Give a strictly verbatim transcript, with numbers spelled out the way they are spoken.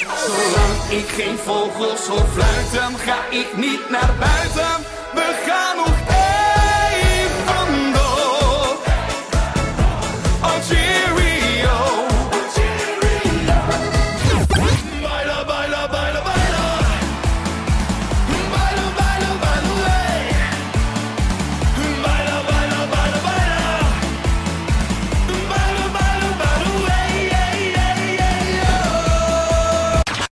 Zolang ik geen vogels hoor fluiten, ga ik niet naar buiten. We gaan nog